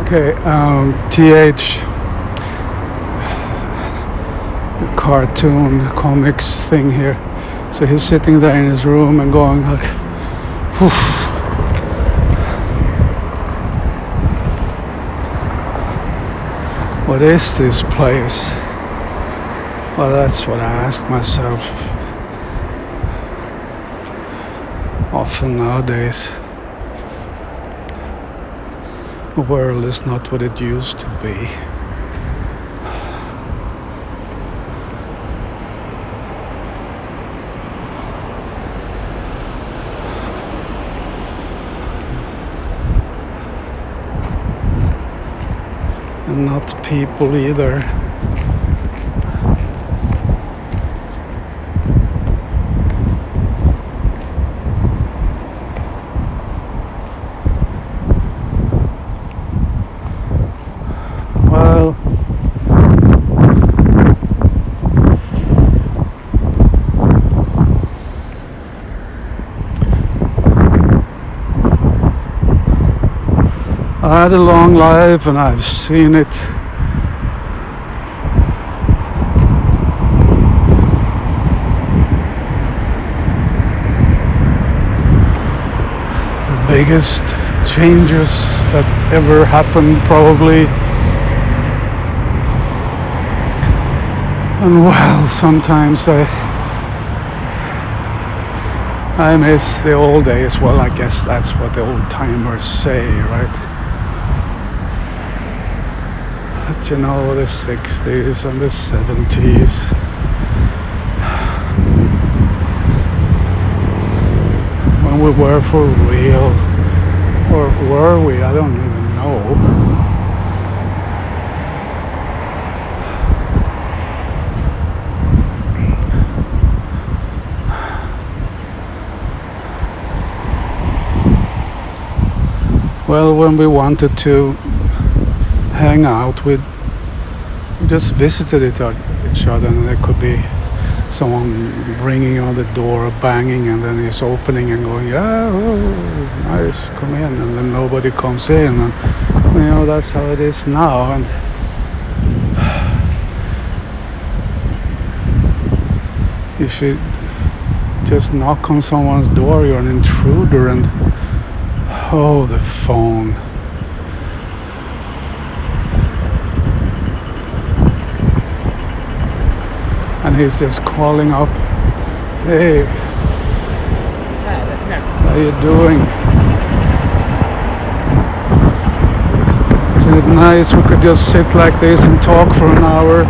Okay, TH cartoon comics thing here. So he's sitting there in his room and going like, phew. What is this place? Well, that's what I ask myself often nowadays. The world is not what it used to be. And not people either. Well, I had a long life and I've seen it. The biggest changes that ever happened probably. And well, sometimes I miss the old days. Well, I guess that's what the old timers say, right? But you know, the 60s and the 70s. When we were for real. Or were we? I don't even know. Well, when we wanted to hang out, we just visited each other, and there could be someone ringing on the door, banging, and then he's opening and going, yeah, oh, nice, come in, and then nobody comes in, and you know, that's how it is now. And if you just knock on someone's door, you're an intruder, and oh, the phone. And he's just calling up, hey, how you doing? Isn't it nice we could just sit like this and talk for an hour?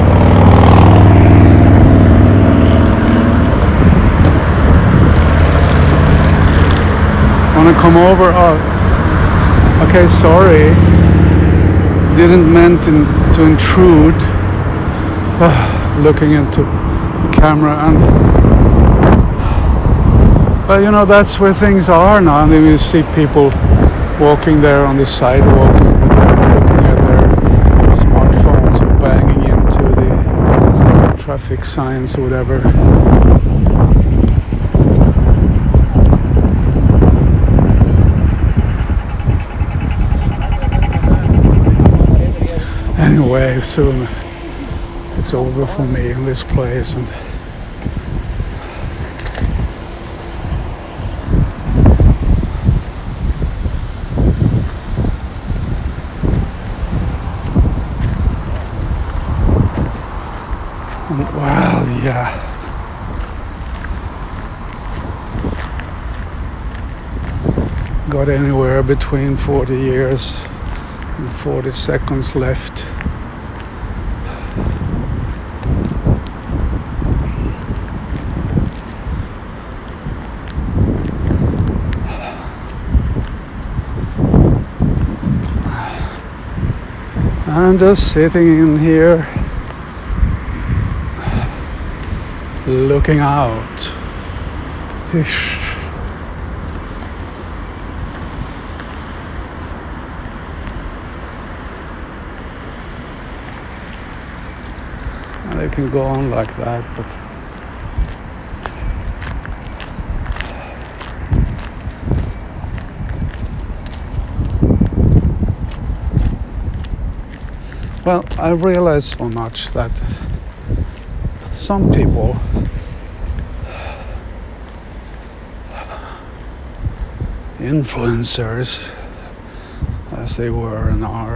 Wanna come over? Oh, okay, sorry. Didn't meant to intrude. Looking into the camera, and well, you know, that's where things are now. And then you see people walking there on the sidewalk with looking at their smartphones or banging into the traffic signs or whatever. Anyway, soon it's over for me in this place, and well, yeah. Got anywhere between 40 years and 40 seconds left. I'm just sitting in here looking out. And it can go on like that, but Well, I realized so much that some people influencers, as they were and are,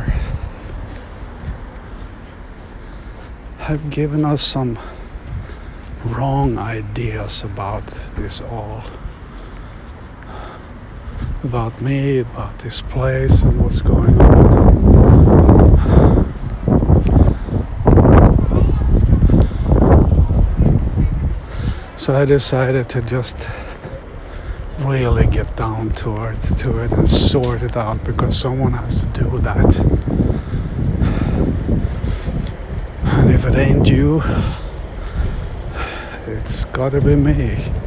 have given us some wrong ideas about this all. About me, about this place and what's going on. So I decided to just really get down to it and sort it out, because someone has to do that. And if it ain't you, it's gotta be me.